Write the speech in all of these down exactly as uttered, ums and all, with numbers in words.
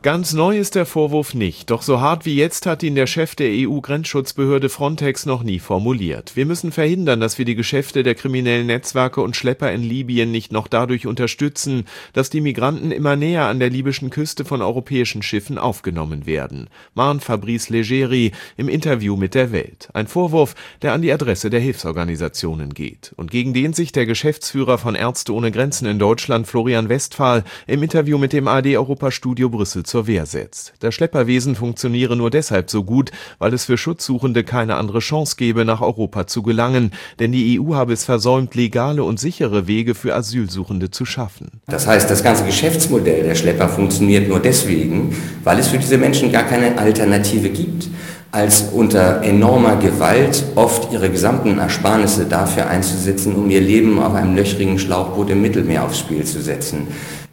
Ganz neu ist der Vorwurf nicht, doch so hart wie jetzt hat ihn der Chef der E U-Grenzschutzbehörde Frontex noch nie formuliert. Wir müssen verhindern, dass wir die Geschäfte der kriminellen Netzwerke und Schlepper in Libyen nicht noch dadurch unterstützen, dass die Migranten immer näher an der libyschen Küste von europäischen Schiffen aufgenommen werden, mahnt Fabrice Leggeri im Interview mit der Welt. Ein Vorwurf, der an die Adresse der Hilfsorganisationen geht und gegen den sich der Geschäftsführer von Ärzte ohne Grenzen in Deutschland, Florian Westphal, im Interview mit dem A R D-Europastudio Brüssel zur Wehr setzt. Das Schlepperwesen funktioniere nur deshalb so gut, weil es für Schutzsuchende keine andere Chance gebe, nach Europa zu gelangen, denn die E U habe es versäumt, legale und sichere Wege für Asylsuchende zu schaffen. Das heißt, das ganze Geschäftsmodell der Schlepper funktioniert nur deswegen, weil es für diese Menschen gar keine Alternative gibt, als unter enormer Gewalt oft ihre gesamten Ersparnisse dafür einzusetzen, um ihr Leben auf einem löchrigen Schlauchboot im Mittelmeer aufs Spiel zu setzen.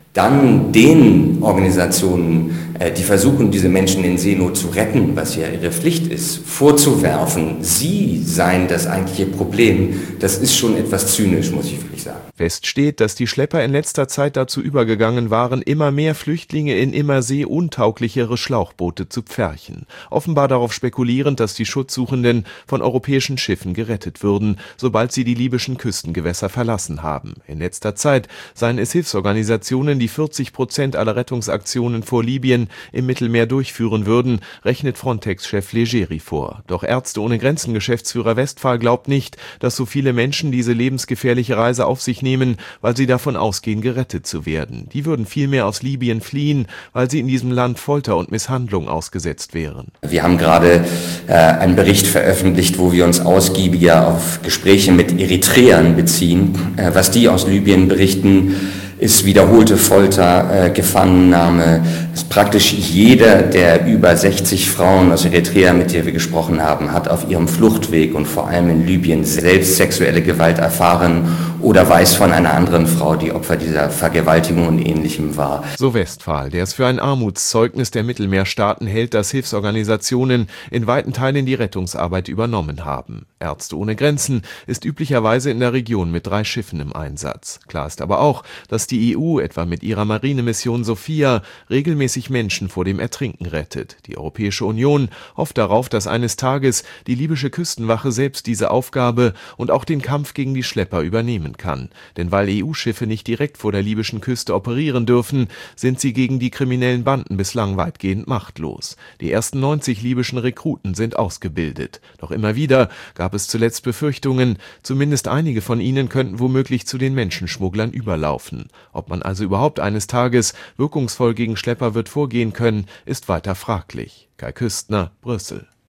Dann den Organisationen, die versuchen, diese Menschen in Seenot zu retten, was ja ihre Pflicht ist, vorzuwerfen, sie seien das eigentliche Problem, das ist schon etwas zynisch, muss ich wirklich sagen. Fest steht, dass die Schlepper in letzter Zeit dazu übergegangen waren, immer mehr Flüchtlinge in immer seeuntauglicher Schlauchboote zu pferchen. Offenbar darauf spekulierend, dass die Schutzsuchenden von europäischen Schiffen gerettet würden, sobald sie die libyschen Küstengewässer verlassen haben. In letzter Zeit seien es Hilfsorganisationen, die vierzig Prozent aller Rettungsaktionen vor Libyen im Mittelmeer durchführen würden, rechnet Frontex-Chef Leggeri vor. Doch Ärzte ohne Grenzen Geschäftsführer Westphal glaubt nicht, dass so viele Menschen diese lebensgefährliche Reise auf sich nehmen, weil sie davon ausgehen, gerettet zu werden. Die würden vielmehr aus Libyen fliehen, weil sie in diesem Land Folter und Misshandlung ausgesetzt wären. Wir haben gerade äh, einen Bericht veröffentlicht, wo wir uns ausgiebiger auf Gespräche mit Eritreern beziehen. Äh, was die aus Libyen berichten, ist wiederholte Folter, äh, Gefangennahme. Ist praktisch jeder der über sechzig Frauen aus Eritrea, mit der wir gesprochen haben, hat auf ihrem Fluchtweg und vor allem in Libyen selbst sexuelle Gewalt erfahren oder weiß von einer anderen Frau, die Opfer dieser Vergewaltigung und Ähnlichem war. So Westphal, der es für ein Armutszeugnis der Mittelmeerstaaten hält, dass Hilfsorganisationen in weiten Teilen die Rettungsarbeit übernommen haben. Ärzte ohne Grenzen ist üblicherweise in der Region mit drei Schiffen im Einsatz. Klar ist aber auch, dass die E U etwa mit ihrer Marinemission Sophia regelmäßig Menschen vor dem Ertrinken rettet. Die Europäische Union hofft darauf, dass eines Tages die libysche Küstenwache selbst diese Aufgabe und auch den Kampf gegen die Schlepper übernehmen kann. Denn weil E U-Schiffe nicht direkt vor der libyschen Küste operieren dürfen, sind sie gegen die kriminellen Banden bislang weitgehend machtlos. Die ersten neunzig libyschen Rekruten sind ausgebildet. Doch immer wieder gab es zuletzt Befürchtungen, zumindest einige von ihnen könnten womöglich zu den Menschenschmugglern überlaufen. Ob man also überhaupt eines Tages wirkungsvoll gegen Schlepper wird vorgehen können, ist weiter fraglich. Kai Küstner, Brüssel.